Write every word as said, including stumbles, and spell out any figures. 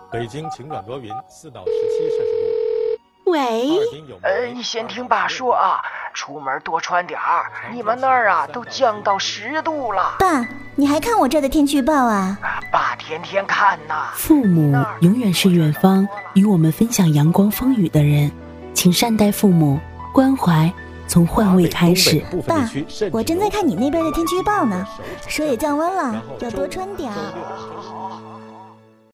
北京晴转多云，四到十七摄氏度。 喂， 呃，你先听爸说啊，出门多穿点儿。你们那儿啊，都降到十度了。 爸，你还看我这的天气预报啊？ 爸天天看呐。 父母永远是远方与我们分享阳光风雨的人，请善待父母，关怀从换位开始。 爸，我正在看你那边的天气预报呢，说也降温了，要多穿点儿。